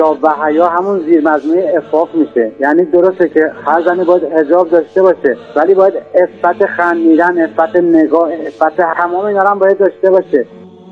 حجاب و حیا همون زیر مجموعه عفاف میشه. یعنی درسته که هر زنی باید حجاب داشته باشه، ولی باید عفت خندیدن، عفت نگاه، عفت تمام اینا هم باید داشته باشه.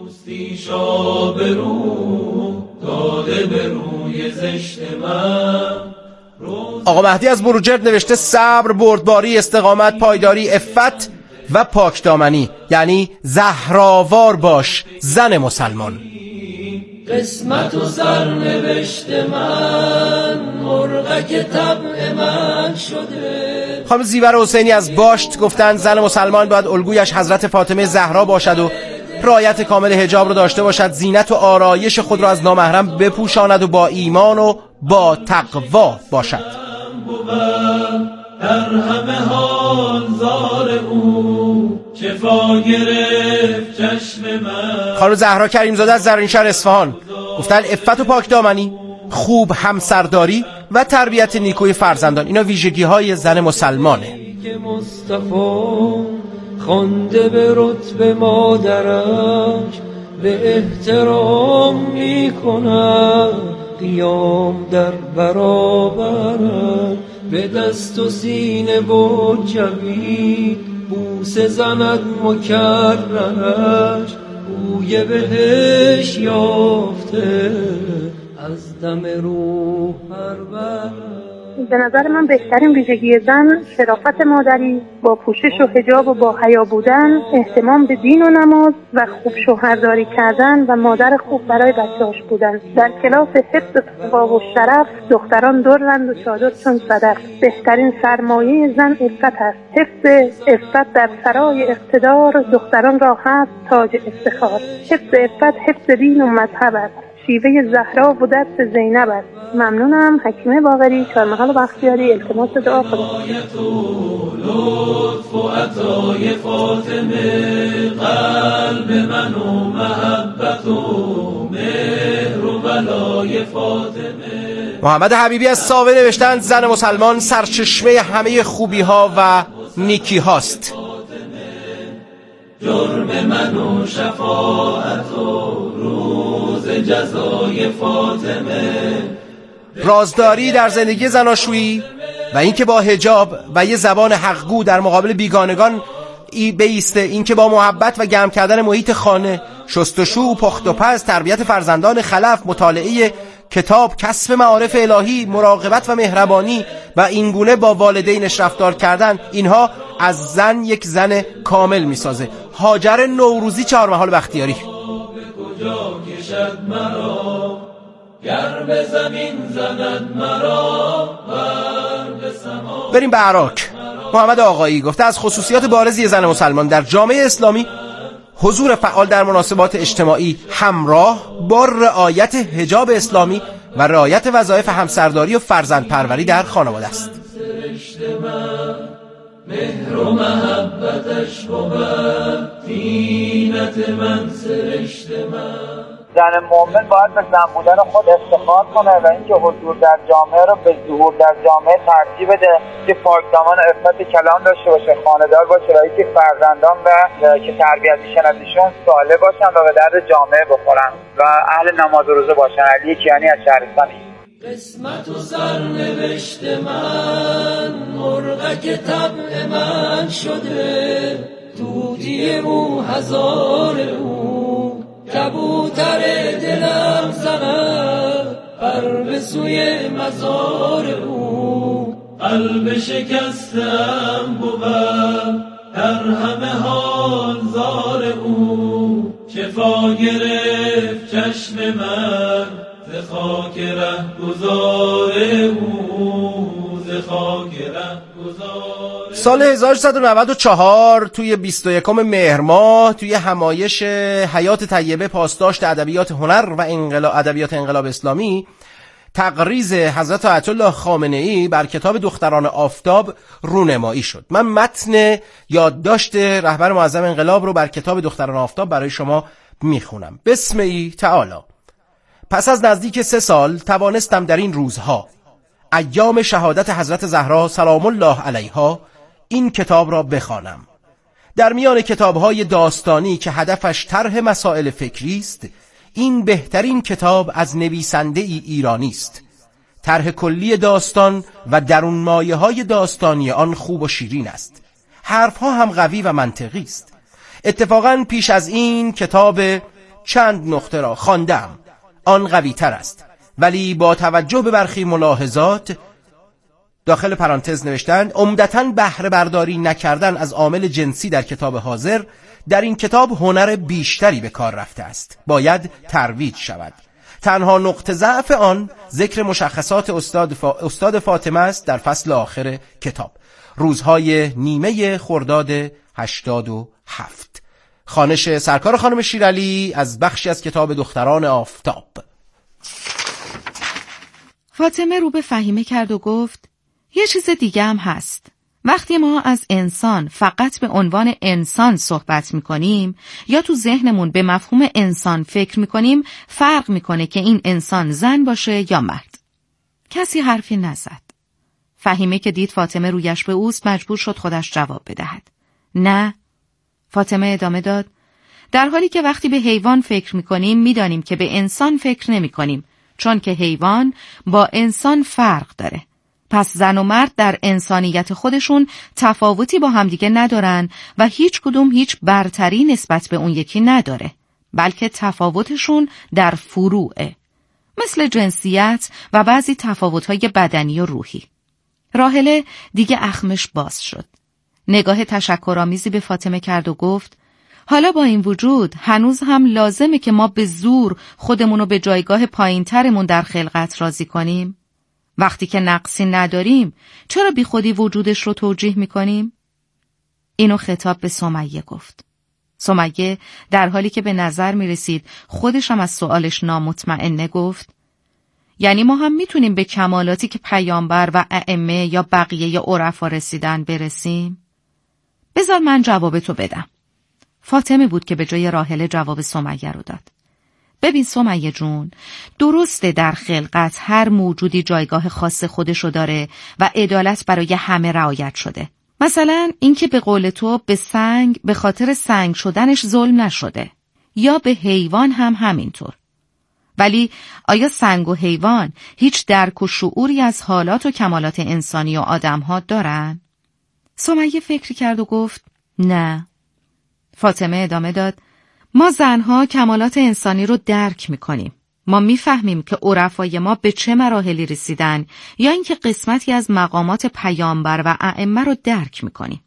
آقا مهدی از بروجرد نوشته صبر، بردباری، استقامت، پایداری، عفت و پاکدامنی، یعنی زهراوار باش زن مسلمان. قسمت و سرنوشت من مرغک طبع من شده. خانم زیور حسینی از باشت گفتن زن مسلمان باید الگویش حضرت فاطمه زهرا باشد و رعایت کامل حجاب رو داشته باشد، زینت و آرایش خود را از نامحرم بپوشاند و با ایمان و با تقوا باشد. در همه حال زار او شفا گرفت چشم من. خانم زهرا کریمزاده از زرینشهر اصفهان گفتن عفت و پاکدامنی، خوب همسرداری و تربیت نیکوی فرزندان، اینا ویژگی های زن مسلمانه. که مصطفی خوانده به رتبه مادرش به احترام میکنه، قیام در برابرش به دست و سینه بود جوید بوسه زند مکررش، بوی بهش یافته از دم روح پرورش. به نظر من بهترین ویژگی زن شرافت مادری با پوشش و حجاب و با حیا بودن، اهتمام به دین و نماز و خوب شوهرداری کردن و مادر خوب برای بچه‌هاش بودن. در کلاس حفظ تقوا و شرف دختران درند و چادر چون صدف. بهترین سرمایه زن عفت است. حفظ عفت در سرای اقتدار دختران را هست تاج افتخار. حفظ عفت حفظ دین و مذهب است. شیوه زهرا و دست زینب است. ممنونم. حکیمه باقری، چهارمحال بختیاری. التماس دعا خدا. لطف و عطای فاطمه قلب من و محبت و مهر و ولای فاطمه. محمد حبیبی از ساوه نوشتند زن مسلمان سرچشمه همه خوبی ها و نیکی هاست. جرم من و شفاعت و روز جزای فاطمه. رازداری در زندگی زناشویی و اینکه با حجاب و یه زبان حقگو در مقابل بیگانگان بیسته، اینکه با محبت و گرم کردن محیط خانه، شستشو، پخت و پز، تربیت فرزندان خلف، مطالعه کتاب، کسب معارف الهی، مراقبت و مهربانی و اینگونه با والدینش رفتار کردن، اینها از زن یک زن کامل میسازه. هاجر نوروزی، چهارمحال بختیاری. کجا کشد مرا گر به زمین زند مرا بر به سما. بریم به عراق. محمد آقایی گفته از خصوصیات بارزی زن مسلمان در جامعه اسلامی حضور فعال در مناسبات اجتماعی همراه با رعایت حجاب اسلامی و رعایت وظایف همسرداری و فرزندپروری در خانواده است. مهر و محبتش بود دینت من سرشت من. زن مؤمن باید به زن بودن خود افتخار کنه و اینکه حضور در جامعه رو به ظهور در جامعه ترجیح بده، که پاکدامان و عفت کلام داشته باشه، خانه‌دار باشه و اینکه فرزندان و که تربیت میشن ازشون صالح باشن و به درد جامعه بخورن و اهل نماز و روزه باشن. علی کیانی از شهرستان. قسمت و سرنوشت من مرغک طبع من شده، طوطی او هزار او کبوتر دلم زند پر به سوی مزار او. قلب شکستم بود در همه حال زار او، شفا گرفت چشم من ز خاک رهگذار او، ز خاک رهگذار. سال 1694 توی 21 مهر ماه توی همایش حیات طیبه پاسداشت ادبیات هنر و ادبیات انقلاب اسلامی تقریض حضرت آیت الله خامنه‌ای بر کتاب دختران آفتاب رونمایی شد. من متن یادداشت رهبر معظم انقلاب رو بر کتاب دختران آفتاب برای شما میخونم. بسم تعالی. پس از نزدیک 3 سال توانستم در این روزها، ایام شهادت حضرت زهرا سلام الله علیها، این کتاب را بخوانم. در میان کتاب‌های داستانی که هدفش طرح مسائل فکری است، این بهترین کتاب از نویسنده ایرانی است. طرح کلی داستان و درون مایه های داستانی آن خوب و شیرین است. حرفها هم قوی و منطقی است. اتفاقاً پیش از این کتاب چند نقطه را خواندم، آن قوی تر است، ولی با توجه به برخی ملاحظات، داخل پرانتز نوشتند عمدتاً بهره برداری نکردن از عامل جنسی در کتاب حاضر در این کتاب هنر بیشتری به کار رفته است، باید ترویج شود. تنها نقطه ضعف آن ذکر مشخصات استاد فاطمه است در فصل آخر کتاب، روزهای نیمه خرداد 87. خوانش سرکار خانم شیرعلی از بخشی از کتاب دختران آفتاب. فاطمه رو به فهیمه کرد و گفت یه چیز دیگه هم هست. وقتی ما از انسان فقط به عنوان انسان صحبت میکنیم یا تو ذهنمون به مفهوم انسان فکر میکنیم، فرق میکنه که این انسان زن باشه یا مرد. کسی حرفی نزد. فهیمه که دید فاطمه رویش به اوست مجبور شد خودش جواب بدهد. نه. فاطمه ادامه داد در حالی که وقتی به حیوان فکر میکنیم میدانیم که به انسان فکر نمیکنیم، چون که حیوان با انسان فرق داره. پس زن و مرد در انسانیت خودشون تفاوتی با همدیگه ندارن و هیچ کدوم هیچ برتری نسبت به اون یکی نداره، بلکه تفاوتشون در فروعه، مثل جنسیت و بعضی تفاوت‌های بدنی و روحی. راحله دیگه اخمش باز شد. نگاه تشکرآمیزی به فاطمه کرد و گفت حالا با این وجود هنوز هم لازمه که ما به زور خودمونو به جایگاه پایین‌ترمون در خلقت راضی کنیم؟ وقتی که نقصی نداریم چرا بی خودی وجودش رو توجیه میکنیم؟ اینو خطاب به سمیه گفت. سمیه در حالی که به نظر میرسید خودش هم از سوالش نامطمئنه گفت یعنی ما هم میتونیم به کمالاتی که پیامبر و ائمه یا بقیه عرفا رسیدن برسیم؟ بذار من جوابتو بدم. فاطمه بود که به جای راحله جواب سمیه رو داد. ببین سمیه جون، درسته در خلقت هر موجودی جایگاه خاص خودشو داره و عدالت برای همه رعایت شده. مثلا اینکه به قول تو به سنگ به خاطر سنگ شدنش ظلم نشده، یا به حیوان هم همینطور. ولی آیا سنگ و حیوان هیچ درک و شعوری از حالات و کمالات انسانی و آدم‌ها دارن؟ سمیه فکری کرد و گفت نه. فاطمه ادامه داد ما زنها کمالات انسانی رو درک میکنیم. ما میفهمیم که عرفای ما به چه مراحلی رسیدن یا اینکه قسمتی از مقامات پیامبر و ائمه رو درک میکنیم.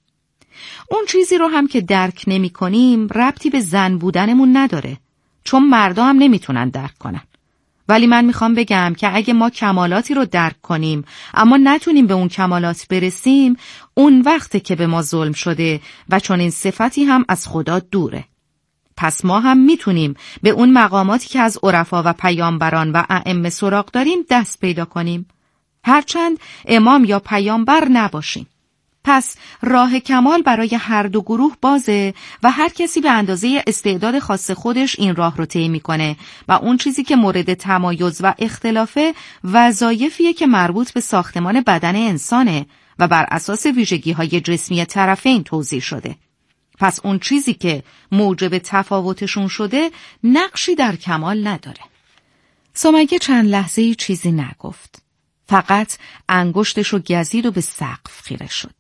اون چیزی رو هم که درک نمیکنیم ربطی به زن بودنمون نداره، چون مردا هم نمیتونن درک کنن. ولی من میخوام بگم که اگه ما کمالاتی رو درک کنیم اما نتونیم به اون کمالات برسیم، اون وقته که به ما ظلم شده و چون این صفتی هم از خدا دوره. پس ما هم میتونیم به اون مقاماتی که از عرفا و پیامبران و ائمه سراغ داریم دست پیدا کنیم، هرچند امام یا پیامبر نباشیم. پس راه کمال برای هر دو گروه بازه و هر کسی به اندازه استعداد خاص خودش این راه رو طی میکنه و اون چیزی که مورد تمایز و اختلافه وظایفیه که مربوط به ساختمان بدن انسانه و بر اساس ویژگی‌های جسمی طرفین توزیع شده. پس اون چیزی که موجب تفاوتشون شده نقشی در کمال نداره. سمیه چند لحظه‌ای چیزی نگفت. فقط انگشتشو گزید و به سقف خیره شد.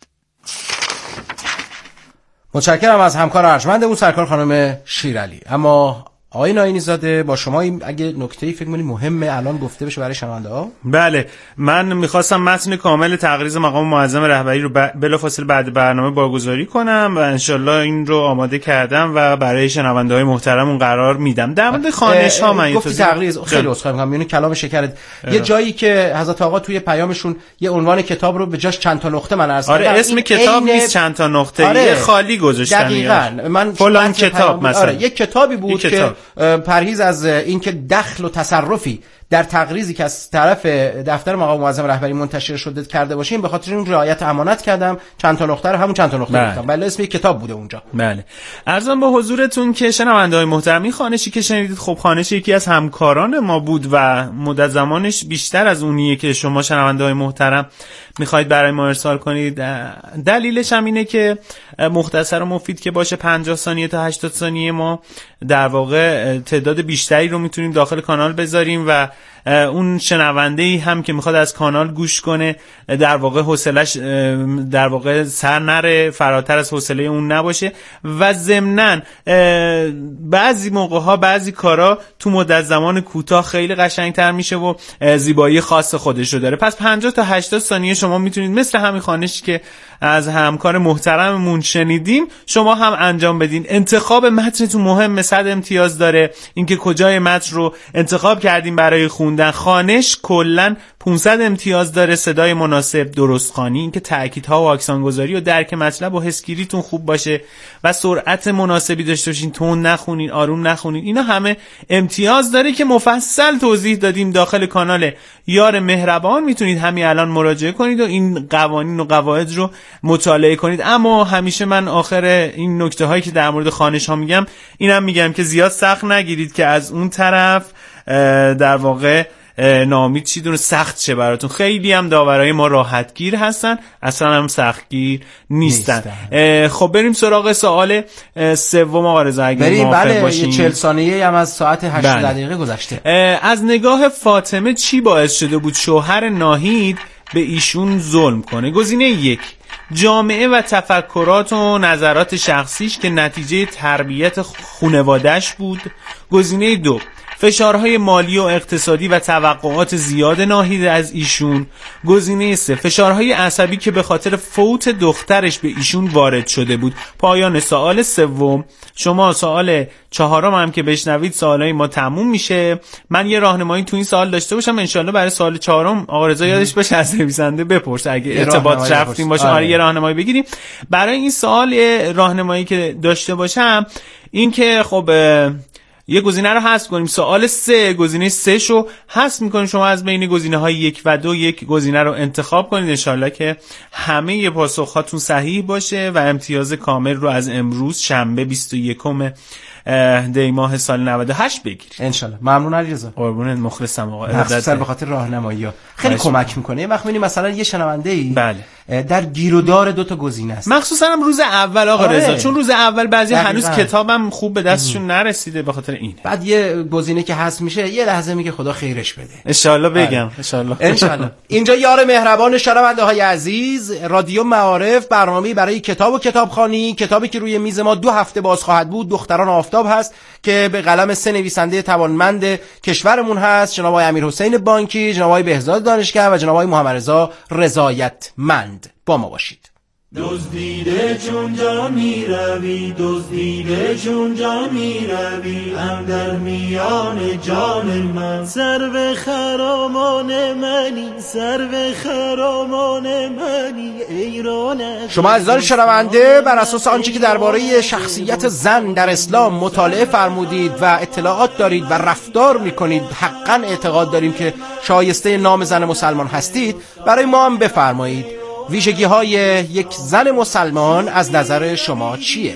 متشکرم از همکار ارجمندمون سرکار خانم شیرعلی. اما آقای ناینی زاده با شما اگه نکته‌ای فکر می‌کنید مهمه الان گفته بشه برای شنونده‌ها؟ بله، من می‌خواستم متن کامل تقریض مقام معظم رهبری رو بلافاصله بعد برنامه بارگذاری کنم و انشالله این رو آماده کردم و برای شنونده‌های محترمون قرار میدم. در مورد خوانش‌ها من گفتی تقریض خیلی عذرخواهی می‌کنم، یعنی کلام شکرت یه جایی که حضرت آقا توی پیامشون یه عنوان کتاب رو به جاش چند تا نقطه من عرض کردم. آره اسم کتاب نیست چند تا نقطه، یه خالی گذاشتن. دقیقاً من فلان کتاب مثلا. آره یک کتابی بود که پرهیز از اینکه دخل و تصرفی در تقریضی که از طرف دفتر مقام معظم رهبری منتشر شده کرده باشیم، به خاطر این رعایت امانت کردم چند تا نقطه رو همون چند تا نقطه گفتم. بله اسم یک کتاب بوده اونجا. بله عرضم به حضورتون که شنونده‌های محترم، این خوانشی که شنیدید خب خوانش یکی از همکاران ما بود و مدت زمانش بیشتر از اونیه که شما شنونده‌های محترم میخواید برای ما ارسال کنید. دلیلش هم اینه که مختصر و مفید که باشه 50 ثانیه تا 80 ثانیه ما در واقع تعداد بیشتری رو میتونیم داخل کانال بذاریم و اون شنونده‌ای هم که میخواد از کانال گوش کنه در واقع حوصله‌اش در واقع سر نره، فراتر از حوصله اون نباشه و ضمناً بعضی موقع‌ها بعضی کارا تو مدت زمان کوتاه خیلی قشنگتر میشه و زیبایی خاص خودش رو داره. پس 50 تا 80 ثانیه شما میتونید مثل همین خوانشی که از همکار محترممون شنیدیم شما هم انجام بدین. انتخاب متنتون مهمه، 100 امتیاز داره. اینکه کجای متن رو انتخاب کردیم برای خوندن. خوانش کلا 500 امتیاز داره. صدای مناسب، درستخوانی، اینکه تاکیدها و اکسانگذاری و درک مطلب و حسگیریتون خوب باشه و سرعت مناسبی داشته باشین، تون نخونین، آروم نخونین. اینا همه امتیاز داره که مفصل توضیح دادیم داخل کانال یار مهربان. میتونید همین الان مراجعه کنید و این قوانین و قواعد رو مطالعه کنید. اما همیشه من آخر این نکته هایی که در مورد خوانش ها میگم اینم میگم که زیاد سخت نگیرید که از اون طرف در واقع ناامید چی دونه سخت شه براتون. خیلی هم داورای ما راحت گیر هستن، اصلا هم سخت گیر نیستن. خب بریم سراغ سوال سوم آقا رضا اگه موافق باشین. بله 40 ثانیه هم از ساعت 8 دقیقه گذشته. از نگاه فاطمه چی باعث شده بود شوهر ناهید به ایشون ظلم کنه؟ گزینه 1 جامعه و تفکرات و نظرات شخصیش که نتیجه تربیت خانواده‌اش بود. گزینه 2 فشارهای مالی و اقتصادی و توقعات زیاد ناهید از ایشون. گزینه 3 فشارهای عصبی که به خاطر فوت دخترش به ایشون وارد شده بود. پایان سوال سوم. شما سوال 4 هم که بشنوید سوالای ما تموم میشه. من یه راهنمایی تو این سوال داشته باشم انشالله برای سوال 4 آقا رضا یادش باشه از نویسنده بپرسه اگه ارتباط رفتیم باشه. آره یه راهنمایی بگیریم برای این سوال. راهنمایی که داشته باشم این که خب یه گزینه رو حذف کنیم. سوال 3 گزینه 3 شو حذف میکنیم. شما از بین گزینه های 1 و 2 یک گزینه رو انتخاب کنید. انشالله که همه پاسخ هاتون صحیح باشه و امتیاز کامل رو از امروز شنبه 21 دی ماه سال 98 بگیرید انشالله. ممنون علیرضا. قربونت، مخلصم آقا. مخصوصا به خاطر راهنمایی‌ها خیلی کمک میکنه. یه وقت می‌بینی مثلا یه شنونده‌ای بله در گیر و دار 2 تا گزینه است، مخصوصا هم روز اول آقا رضا، چون روز اول بعضی هنوز کتابم خوب به دستشون نرسیده به خاطر این. بعد یه گزینه که حذف میشه یه لحظه میگه خدا خیرش بده. ان شاءالله بگم ان شاءالله. اینجا یار مهربان شنونده‌های عزیز، رادیو معارف، برنامه‌ای برای کتاب و کتابخوانی. کتابی که روی میز ما 2 هفته باز خواهد بود، دختران آفتاب هست که به قلم 3 نویسنده توانمند کشورمون هست، جناب آقای امیرحسین بانکی، جناب آقای بهزاد دانشگر و جناب آقای محمد رضا رضایتمند. با ما باشید. دزدیده چون جان می روی، دزدیده چون جان می روی، اندر میان جان من. سرو خرامان منی، سرو خرامان منی، ایرانه. شما عزیزان شنونده بر اساس آنچه که درباره شخصیت زن در اسلام مطالعه فرمودید و اطلاعات دارید و رفتار میکنید، حقا اعتقاد داریم که شایسته نام زن مسلمان هستید. برای ما هم بفرمایید ویژگی های یک زن مسلمان از نظر شما چیه؟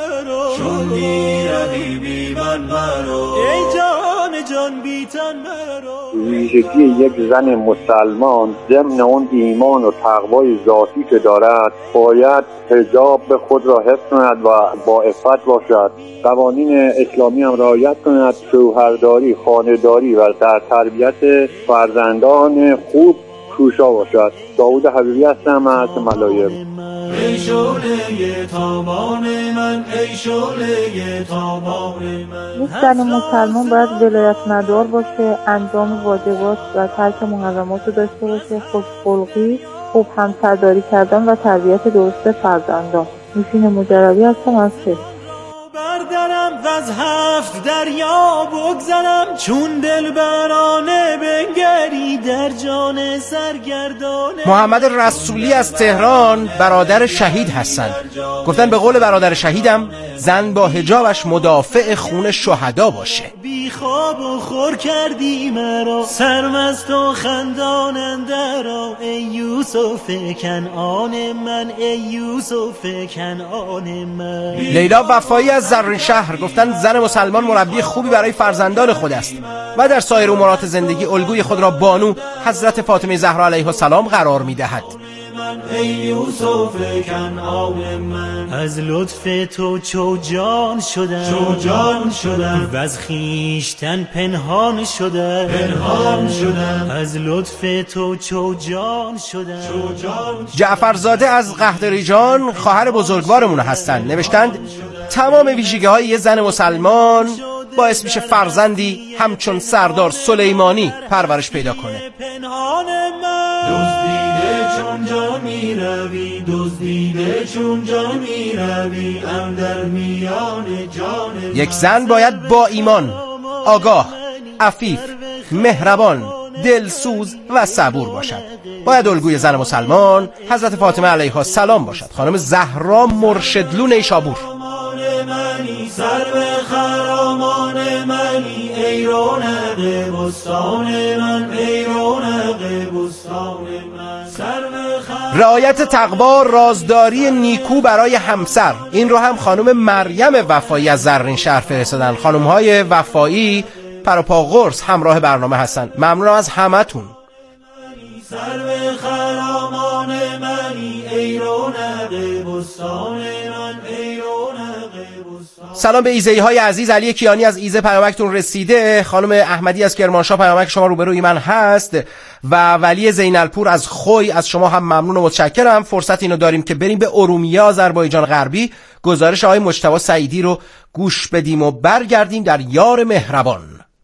چون میروی بی من مرو، ای جان جان بی تن مرو. ویژگی یک زن مسلمان ضمن اون ایمان و تقوای ذاتی که دارد باید حجاب به خود را حفظ کند و با عفت باشد. قوانین اسلامی هم رعایت کند. شوهرداری، خانه‌داری و در تربیت فرزندان خوب کوشا باشد. داوود حبیبی هستم از ملایر. ای شعله تابان من، ای شعله تابان من. یک زن مسلمان باید ولایت مدار باشه، انجام واجبات و ترک محرمات رو داشته باشه، خوش خلقی، خوب همسرداری کردن و تربیت درست فرزندان. میشین مجربی هستم از کنم و از 7 دریا بگذرم، چون دلبرانه بنگری در جان سرگردانه. محمد رسولی از تهران برادر شهید هستند. گفتن به قول برادر شهیدم زن با حجابش مدافع خون شهدا باشه. بی خواب و خور کردی مرا، سرمست و خندان اندرا، ای یوسف کنعان من، ای یوسف کنعان من. لیلا وفایی از زرین شهر گفتن زن مسلمان مربی خوبی برای فرزندان خود است و در سایر امورات زندگی الگوی خود را بانو حضرت فاطمه زهرا علیها السلام قرار می‌دهد. ای یوسف کنعان من، از لطف تو چوجان شدم، و از خویشتن پنهان شدم، از لطف تو چوجان شدم. جعفرزاده از قحطریجان خواهر بزرگوارمون هستند. نوشتند تمام ویژگی‌های یه زن مسلمان باعث میشه فرزندی همچون سردار سلیمانی پرورش پیدا کنه. چون جان می روی، دزدیده چون جان می روی، اندر میان جان. یک زن باید با ایمان، آگاه، عفیف، مهربان، دلسوز و صبور باشد. باید الگوی زن مسلمان حضرت فاطمه علیها السلام باشد. خانم زهرا مرشدلو نیشابور. منی سرو خرامان منی، ای رونق بستان من، ای رونق بستان من. رعایت تقوا، رازداری نیکو برای همسر، این رو هم خانم مریم وفایی از زرین شهر فرستادن. خانم‌های وفایی پروپا قرص همراه برنامه هستن. ممنونم از همتون. سرو خرامان منی، ای رونق بستان من، ای رونق بستان. سلام به ایزه‌های عزیز. علی کیانی از ایزه پیامکتون رسیده. خانم احمدی از کرمانشاه پیامک شما روبروی من هست و ولی زینالپور از خوی از شما هم ممنون و متشکرم. فرصت اینو داریم که بریم به ارومیه آذربایجان غربی گزارش آقای مجتبی سعیدی رو گوش بدیم و برگردیم در یار مهربان.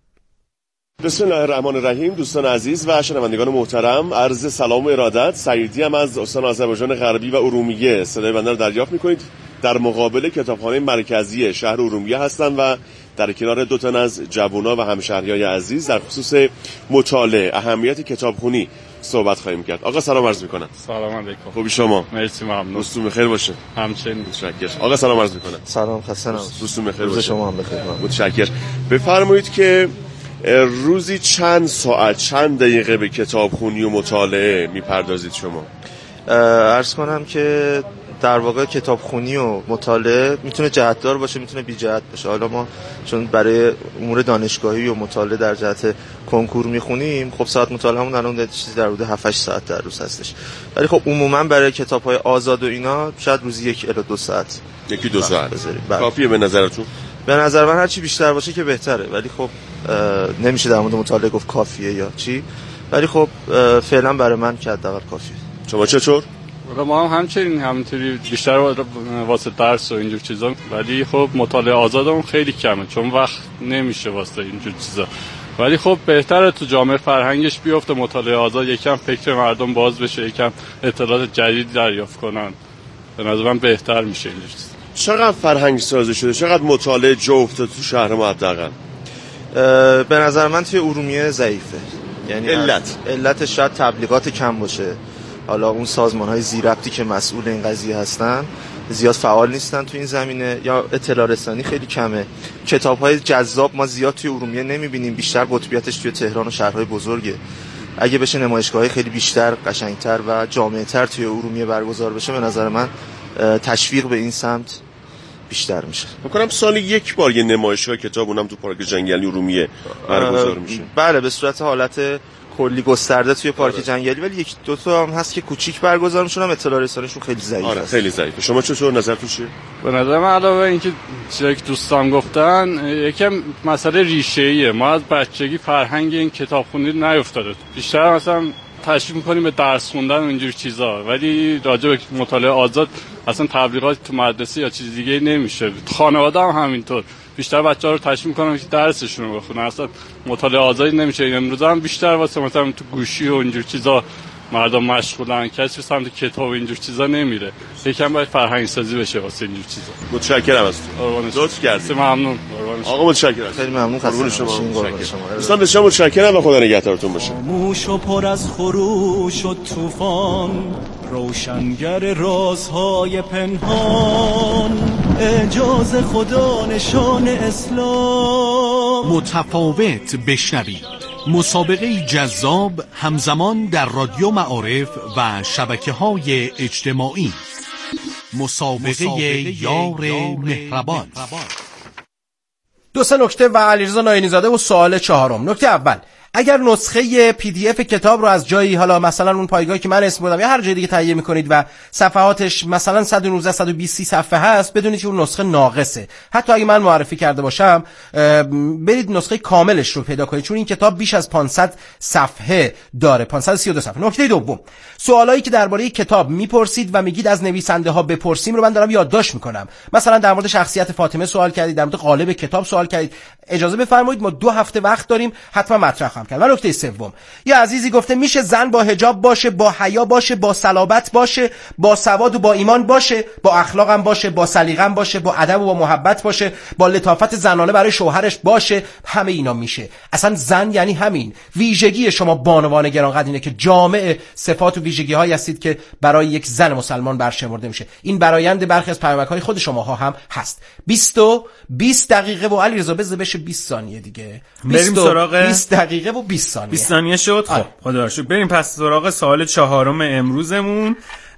بسم الله الرحمن الرحیم. دوستان عزیز و شنوندگان محترم، عرض سلام و ارادت. سعیدی هم از استان آذربایجان غربی و ارومیه صدای بنده رو دریافت می‌کنید. در مقابل کتابخانه مرکزی شهر ارومیه هستن و در کنار دو تن از جوونا و همشهریای عزیز در خصوص مطالعه، اهمیت کتابخونی صحبت خواهیم کرد. آقا سلام عرض می‌کنم. سلام علیکم. خوبی شما؟ مرسی ممنون. روزتون بخیر باشه. همچنین. متشکرم. آقا سلام عرض می‌کنم. سلام، خسته نباشید. روزتون بخیر باشه. روز شما هم بخیر. متشکرم. بفرمایید که روزی چند ساعت، چند دقیقه به کتابخونی و مطالعه میپردازید شما؟ عرض کنم که در واقع کتابخونی و مطالعه میتونه جهتدار باشه، میتونه بی جهت باشه. حالا ما چون برای امور دانشگاهی و مطالعه در جهت کنکور میخونیم، خب ساعت مطالعهمون الان چیزی در حدود 7-8 ساعت در روز هستش. ولی خب عموما برای کتاب‌های آزاد و اینا شاید روزی 1 الی 2 ساعت. 1-2 ساعت کافیه به نظرتون؟ به نظر من هر چی بیشتر باشه که بهتره، ولی خب نمیشه در مورد مطالعه گفت کافیه یا چی، ولی خب فعلا برای من که حداقل کافیه. شما چطور؟ ما هم همینطوری بیشتر واسه درس و اینجور چیزا، ولی خب مطالعه آزادمون خیلی کمه چون وقت نمیشه واسه اینجور چیزا. ولی خب بهتره تو جامعه فرهنگش بیفته مطالعه آزاد، یکم فکر مردم باز بشه، یکم اطلاعات جدید دریافت کنن. به نظر من بهتر میشه اینجور چیزا. چقدر فرهنگ سازی شده، چقدر مطالعه جا افتاد تو شهر ما حداقل؟ به نظر من توی ارومیه ضعیفه. یعنی علتش شاید تبلیغات کم باشه. حالا اون سازمان‌های ذی‌ربطی که مسئول این قضیه هستن زیاد فعال نیستن تو این زمینه، یا اطلاع رسانی خیلی کمه. کتاب‌های جذاب ما زیاد توی ارومیه نمی‌بینیم، بیشتر قطبیتش توی تهران و شهرهای بزرگه. اگه بشه نمایشگاه‌های خیلی بیشتر، قشنگتر و جامع‌تر توی ارومیه برگزار بشه، به نظر من تشویق به این سمت بیشتر میشه. می‌کنم سالی 1 بار یه نمایشگاه کتاب اونم تو پارک جنگلی ارومیه برگزار میشه. بله، به صورت حالت کلی گسترده توی پارک جنگلی، ولی 1-2 تا هم هست که کوچیک برگزار میشن، هم اطلاع رسانیشون خیلی ضعیفه. آره خیلی ضعیفه. شما چطور نظرتون چیه؟ به نظر من علاوه اینکه چیزایی که دوستان گفتن، یکم مسئله ریشه‌ایه. ما از بچگی فرهنگ این کتابخونی نیافتاده. بیشتر مثلا تشویق می‌کنیم به درس خوندن و اینجور چیزا، ولی راجع به مطالعه آزاد اصلا تبلیغات تو مدرسه یا چیز دیگه نمیشه. خانواده هم همینطور، بیشتر بچه‌ها رو تشویق می‌کنن که درسشون رو بخونن، اصلا مطالعه آزادی نمیشه. امروز هم بیشتر واسه مثلا تو گوشی و اینجور چیزا مردم مشغولن، کسی سمت کتاب اینجور چیزا نمیره. یکم باید فرهنگ سازی بشه واسه اینجور چیزا. متشکرم از تو. لطف کردید. ممنون. آقا متشکرم. خیلی ممنون. قربون شما. دوستان بسیار متشکرم و خدا نگهدارتون باشه. موش و پر از خروش و طوفان، روشنگر رازهای پنهان، اعجاز خدا نشان اسلام. متفاوت بشنوید، مسابقه جذاب همزمان در رادیو معارف و شبکه‌های اجتماعی. مسابقه یار مهربان. دو سه نکته و علیرضا ناینی زاده و سوال چهارم. نکته اول، اگر نسخه PDF کتاب رو از جایی، حالا مثلا اون پایگاهی که من اسم بردم یا هر جای دیگه تهیه می‌کنید و صفحاتش مثلا 119 120 صفحه هست، بدونید که اون نسخه ناقصه. حتی اگه من معرفی کرده باشم برید نسخه کاملش رو پیدا کنید، چون این کتاب بیش از 500 صفحه داره، 532 صفحه. نکته دوم، سوالایی که درباره کتاب میپرسید و میگید از نویسنده ها بپرسیم رو من دارم یادداشت میکنم. مثلا در مورد شخصیت فاطمه سوال کردید، در مورد قالب کتاب سوال کردید، اجازه بفرمایید ما 2 هفته وقت داریم، حتما مطرح خواهم کرد. و نکته سوم، یه عزیزی گفته میشه زن با حجاب باشه، با حیا باشه، با صلابت باشه، با سواد و با ایمان باشه، با اخلاقم باشه، با سلیقه‌ام باشه، با ادب و با محبت باشه، با لطافت زنانه برای شوهرش باشه. همه اینا میشه. اصلا زن یعنی همین. ویژگی شما بانوان گرانقدر اینه که جامع صفات و ویژگی‌هایی هستید که برای یک زن مسلمان برشمرده میشه. این برآیند برخی از پیامک‌های خود شماها هم هست. 20 دقیقه و علیرضا بشه 20 ثانیه دیگه. بریم سراغ 20 دقیقه و 20 ثانیه. 20 ثانیه شد. خب خدا رو شکر. بریم پس سراغ سوال چهارم امروزمون.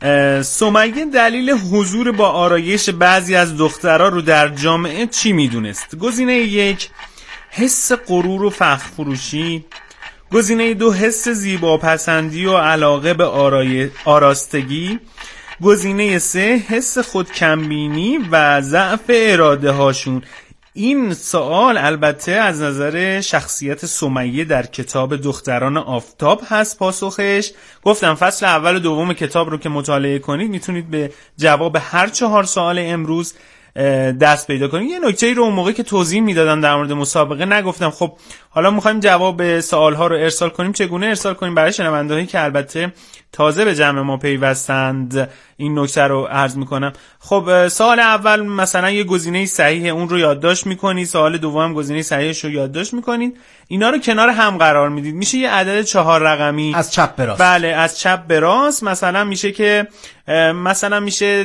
سمیه دلیل حضور با آرایش بعضی از دخترها رو در جامعه چی میدونست؟ گزینه 1 حس غرور و فخر فروشی، گزینه 2 حس زیباپسندی و علاقه به آراستگی، گزینه 3 حس خودکمبینی و ضعف اراده هاشون. این سوال البته از نظر شخصیت سمیه در کتاب دختران آفتاب هست. پاسخش گفتم فصل اول و دوم کتاب رو که مطالعه کنید میتونید به جواب هر 4 سوال امروز دست پیدا کنید. یه نکته‌ای رو اون موقع که توضیح میدادم در مورد مسابقه نگفتم. خب حالا می‌خوایم جواب سوال‌ها رو ارسال کنیم. چگونه ارسال کنیم؟ برای شنوندهایی که البته تازه به جمع ما پیوستند این نکته رو عرض میکنم. خب سوال اول مثلا یه گزینه صحیح اون رو یادداشت میکنید، سوال دوم گزینه صحیحش رو یادداشت میکنید، اینا رو کنار هم قرار میدید، میشه یه عدد 4 رقمی از چپ به راست. بله از چپ به راست. مثلا میشه که مثلا میشه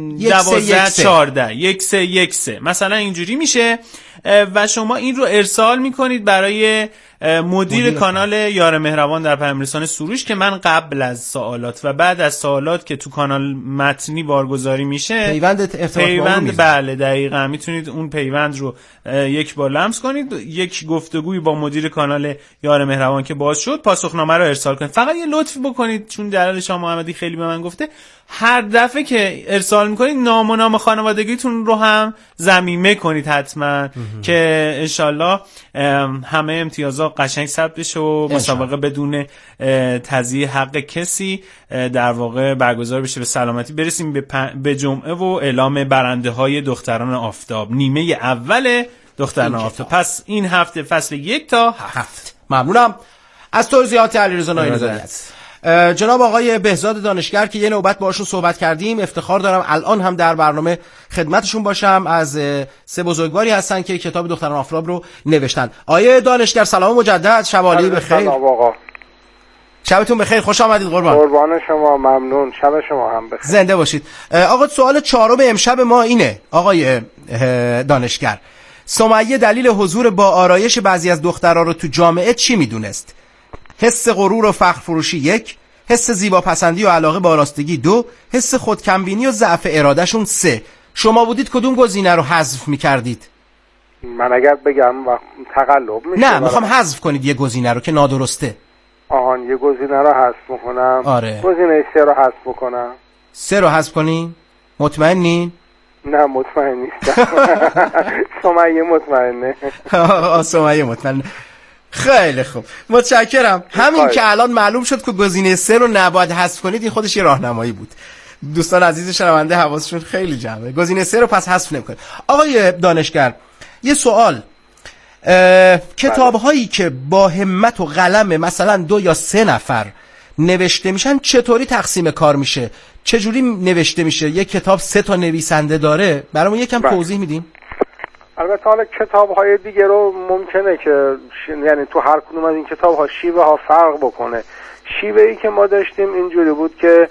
12 14 1 3 1 3 مثلا اینجوری میشه و شما این رو ارسال میکنید برای مدیر کانال یار مهربان در پیامرسان سروش که من قبل از سوالات و بعد از سوالات که تو کانال متنی بارگذاری میشه پیوند بله دقیقاً میتونید اون پیوند رو یک بار لمس کنید، یک گفتگوی با مدیر کانال یار مهربان که باز شد پاسخنامه رو ارسال کنید. فقط یه لطفی بکنید، چون جلال شاه محمدی خیلی به من گفته هر دفعه که ارسال میکنید نام و نام خانوادگیتون رو هم ضمیمه کنید حتما که انشالله همه امتیازات قشنگ ثبت بشه و مسابقه بدون تضییع حق کسی در واقع برگزار بشه، به سلامتی برسیم به جمعه و اعلام برنده های دختران آفتاب، نیمه اول دختران آفتاب. پس این هفته فصل 1 تا 7. ممنونم از توضیحات علیرضا ناینی‌زاده. جناب آقای بهزاد دانشگر که یه نوبت باشون صحبت کردیم، افتخار دارم الان هم در برنامه خدمتشون باشم. از 3 بزرگواری هستن که کتاب دختران آفتاب رو نوشتن. آقای دانشگر سلام مجدد، شب عالی بخیر. سلام آقا، شبتون بخیر، خوش آمدید. قربان شما، ممنون، شب شما هم بخیر. زنده باشید. آقا سوال 4 امشب ما اینه آقای دانشگر، سمیه دلیل حضور با آرایش بعضی از دخترها رو تو جامعه چی میدونست؟ حس غرور و فخر فروشی 1، حس زیباپسندی و علاقه به آراستگی 2، حس خودکمبینی و ضعف ارادهشون 3. شما بودید کدوم گزینه رو حذف می‌کردید؟ من اگر بگم تقلب میشه. نه، میخوام حذف کنید یه گزینه رو که نادرسته. آهان، یه گزینه رو حذف می‌کنم. آره. گزینه 3 رو حذف می‌کنم. 3 رو حذف کنین؟ مطمئنین؟ نه مطمئن نیستم. سمیه مطمئنه. سمیه مطمئنه. خیلی خوب، متشکرم. همین که الان معلوم شد که گزینه 3 رو نباید حذف کنید، این خودش یه راهنمایی بود. دوستان عزیز شنونده حواسشون خیلی جمعه، گزینه 3 رو پس حذف نمی‌کنید. آقای دانشگر یه سوال، کتاب‌هایی که با همت و قلم مثلا 2 یا 3 نفر نوشته میشن چطوری تقسیم کار میشه؟ چجوری نوشته میشه؟ یک کتاب 3 تا نویسنده داره؟ برامون یکم توضیح میدیم؟ البته حالا کتاب‌های دیگه رو ممکنه که یعنی تو هر کدوم از این کتاب‌ها شیوه ها فرق بکنه. شیوه‌ای که ما داشتیم اینجوری بود که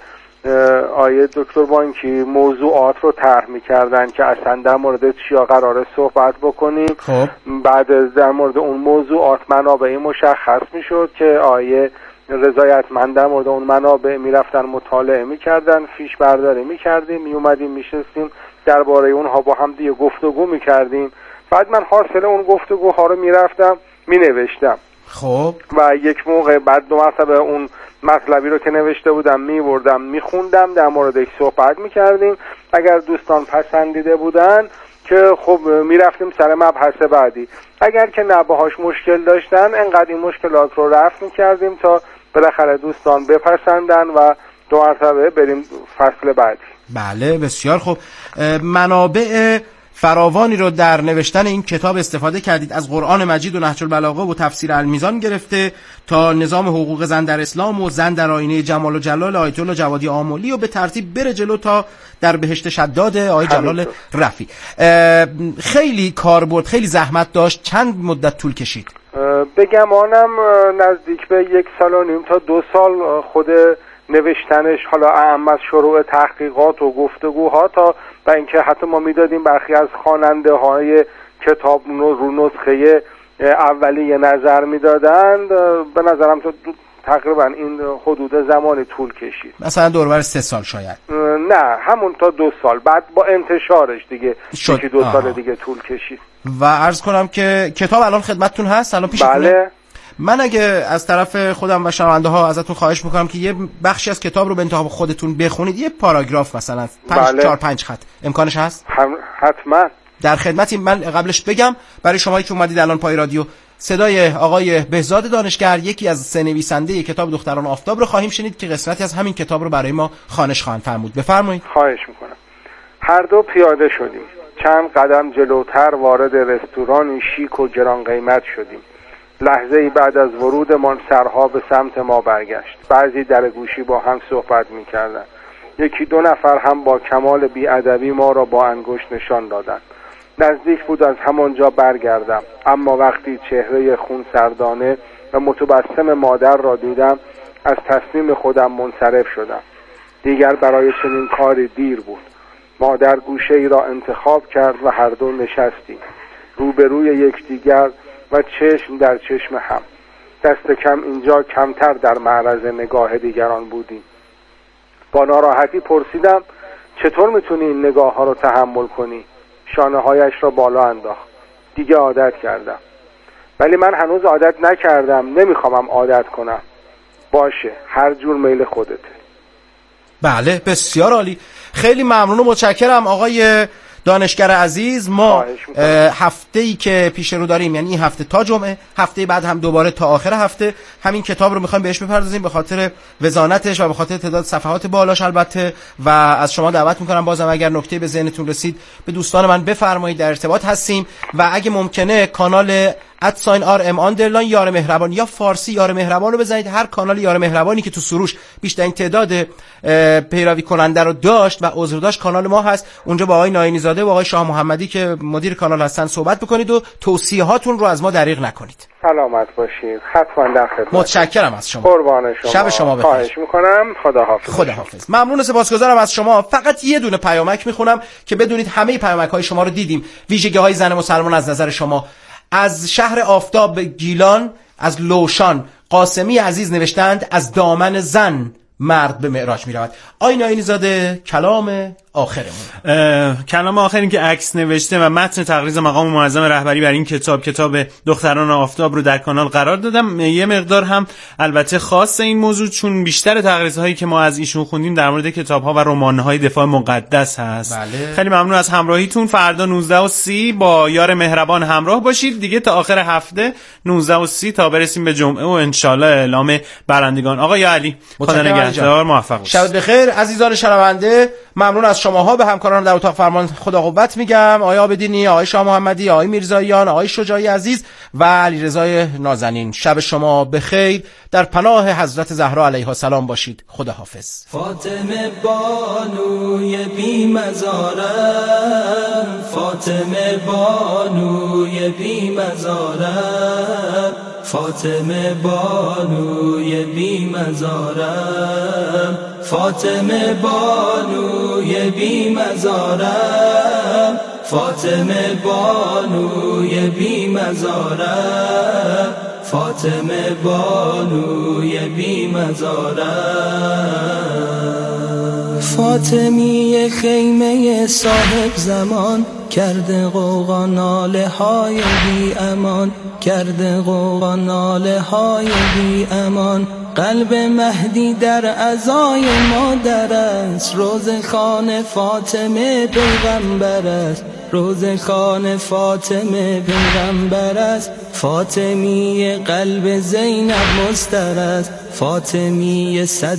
آیه دکتر بانکی موضوعات رو طرح می‌کردن که اصلا در مورد چیا قراره صحبت بکنیم. خب بعد در مورد اون موضوعات منابعی مشخص می‌شد که آیه رضایتمند در مورد اون منابع می‌رفتن مطالعه می‌کردن، فیش برداری می‌کردیم، میومدیم میشستیم درباره اونها با هم دیگه گفتگو می‌کردیم. بعد من حاصل اون گفتگوها رو می‌رفتم مینوشتم. خب و یک موقع بعد 2 مرتبه اون مطلبی رو که نوشته بودم می‌بردم می‌خوندم، در موردش صحبت می‌کردیم. اگر دوستان پسندیده بودن که خب می‌رفتیم سر مبحث بعدی، اگر که نه باهاش مشکل داشتن انقدر این مشکلات رو رفع می‌کردیم تا بالاخره دوستان بپسندن و 2 مرتبه بریم فصل بعدی. بله بسیار خوب. منابع فراوانی رو در نوشتن این کتاب استفاده کردید، از قرآن مجید و نهج البلاغه و تفسیر المیزان گرفته تا نظام حقوق زن در اسلام و زن در آینه جمال و جلال آیت الله جوادی آملی و به ترتیب بره جلو تا در بهشت شداد آیه جلال رفی. خیلی کاربرد، خیلی زحمت داشت. چند مدت طول کشید؟ بگم آنم نزدیک به 1 سال و نیم تا 2 سال خود نوشتنش، حالا اهم از شروع تحقیقات و گفتگوها تا با اینکه حتی ما میدادیم برخی از خواننده های کتاب رو نسخه اولیه نظر میدادند. به نظرم تو تقریبا این حدود زمانی طول کشید، مثلا دوربر 3 سال شاید. نه همون تا 2 سال، بعد با انتشارش دیگه شد 2 سال دیگه طول کشید. و عرض کنم که کتاب الان خدمتتون هست، الان پیشتونه؟ بله. من اگه از طرف خودم و شنونده ها ازتون خواهش میکنم که یه بخشی از کتاب رو به انتخاب خودتون بخونید، یه پاراگراف مثلا 4-5 خط، امکانش هست؟ حتما. در خدمتی. من قبلش بگم برای شمایی که اومدید الان پای رادیو، صدای آقای بهزاد دانشگر، یکی از 3 نویسنده کتاب دختران آفتاب رو خواهیم شنید که قسمتی از همین کتاب رو برای ما خوانش خواهند فرمود. بفرمایید. خواهش میکنم. هر دو پیاده شدیم. چند قدم جلوتر وارد رستورانی شیک و گران قیمت شدیم. لحظه‌ای بعد از ورودمان سرها به سمت ما برگشت. بعضی در گوشی با هم صحبت می‌کردند. 1-2 نفر هم با کمال بی‌ادبی ما را با انگشت نشان دادند. نزدیک بود از همانجا برگردم، اما وقتی چهره خونسردانه و متبسم مادر را دیدم از تصمیم خودم منصرف شدم. دیگر برای چنین کاری دیر بود. مادر گوشه‌ای را انتخاب کرد و هر دو نشستیم روبروی یکدیگر و چشم در چشم هم. دست کم اینجا کمتر در معرض نگاه دیگران بودیم. با ناراحتی پرسیدم چطور میتونی این نگاه ها رو تحمل کنی؟ شانه هایش را بالا انداخت. دیگه عادت کردم. ولی من هنوز عادت نکردم، نمیخوامم عادت کنم. باشه، هر جور میل خودته. بله بسیار عالی. خیلی ممنون و متشکرم آقای دانشگر عزیز. ما هفته‌ای که پیش رو داریم، یعنی این هفته تا جمعه، هفته بعد هم دوباره تا آخر هفته همین کتاب رو می‌خوایم بهش بپردازیم به خاطر وزانتش و به خاطر تعداد صفحات بالاش البته. و از شما دعوت می‌کنم بازم اگر نکته به ذهنتون رسید به دوستان من بفرمایید، در ارتباط هستیم. و اگه ممکنه کانال @rm_ یار مهربان یا فارسی یار مهربان رو بزنید. هر کانال یار مهربانی که تو سروش بیشترین تعداد پیروی کننده رو داشت و عضو داشت کانال ما هست. اونجا با آقای ناینی زاده و آقای شاه محمدی که مدیر کانال هستن صحبت بکنید و توصیه هاتون رو از ما دریغ نکنید. سلامت باشید. حتما در خدمت. متشکرم از شما. قربان شما. شب شما بخیر. خواهش می‌کنم. خداحافظ. خداحافظ. ممنون و سپاسگزارم از شما. فقط یه دونه پیامک میخونم که بدونید همه پیامک‌های شما رو دیدیم. ویژگی‌های زن مسلمان از نظر شما. از شهر آفتاب گیلان، از لوشان، قاسمی عزیز نوشتند از دامن زن مرد به معراج می رود. آقای ناینی زاده کلام آخرمون. کلام آخر این که عکس نوشته و متن تقریض مقام معظم رهبری برای این کتاب دختران آفتاب رو در کانال قرار دادم. یه مقدار هم البته خاص این موضوع، چون بیشتر تقریض‌هایی که ما از ایشون خوندیم در مورد کتاب‌ها و رمان‌های دفاع مقدس هست. بله. خیلی ممنون از همراهیتون. فردا 19:30 با یار مهربان همراه باشید دیگه تا آخر هفته 19:30 تا برسیم به جمعه و انشالله اعلام برندگان. آقا یا علی خدا نگهدار، موفق باشید. شب بخیر عزیزان شنونده. ممنون از شماها به همکاران در اتاق فرمان خدا قوت میگم، آقای عابدینی، آقای شاه محمدی، آقای میرزاییان، آقای شجاعی عزیز و علیرضای نازنین. شب شما بخیر، در پناه حضرت زهرا علیها السلام باشید. خدا حافظ. فاطمه بانوی بی مزارم، فاطمه بانوی بی مزارم، فاطمه بانوی بی مزارم، فاطمه بانوی بی مزارم، فاطمه بانوی بی مزارم، فاطمه بانوی بی مزارم. فاطمی خیمه صاحب زمان، کرده غوغا ناله های بی امان، کرده غوغا ناله های بی امان. قلب مهدی در عزای مادر است، روزخوان فاطمه پیغمبر است، روزخوان فاطمه پیغمبر است. فاطمی قلب زینب مستر است، فاطمی